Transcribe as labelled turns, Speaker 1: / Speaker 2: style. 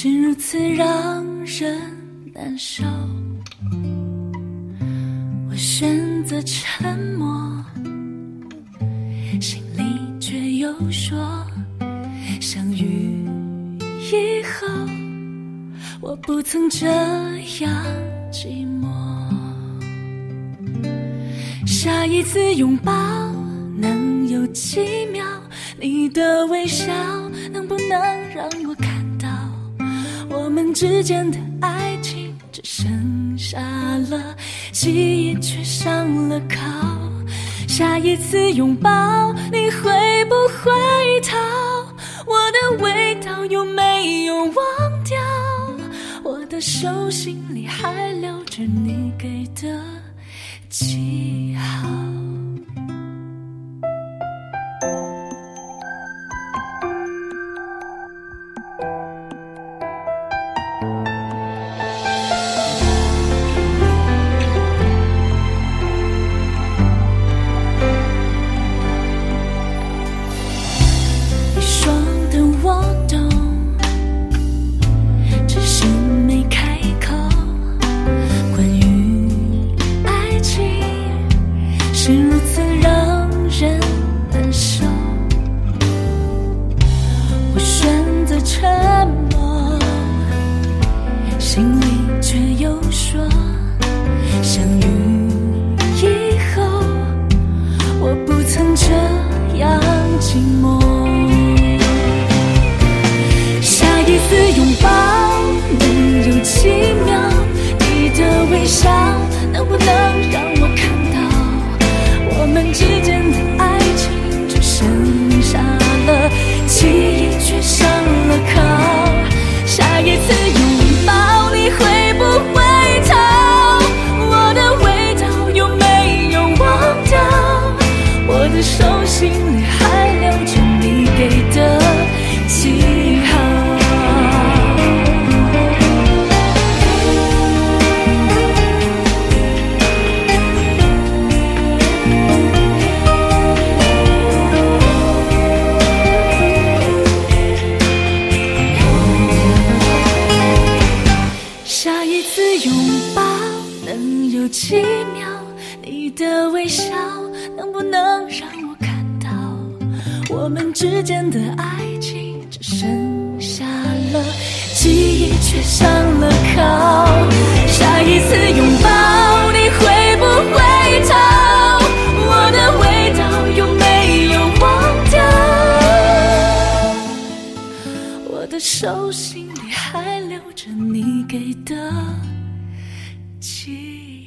Speaker 1: 是如此让人难受。我选择沉默，心里却又说，相遇以后我不曾这样寂寞。下一次拥抱能有几秒，你的微笑能不能让我看到我们之间的爱情只剩下了记忆，却上了铐。下一次拥抱你会不会逃，我的味道有没有忘掉，我的手心里还留着你给的记号。你说的我懂，只是没开口。关于爱情是如此让人难受，我选择沉默，心里却又说，相遇以后我不曾这样寂寞。下一次拥抱能有几秒，你的微笑能不能让我看到我们之间的爱情只剩下了记忆，却上了铐。下一次拥抱你会不会逃，我的味道有没有忘掉，我的手心里还留着你给的记号。下一次拥抱能有几秒，你的微笑能不能让我看到我们之间的爱情只剩下了记忆，却上了铐。下一次拥抱你会不会逃，我的味道有没有忘掉，我的手心里还留着你给的记忆。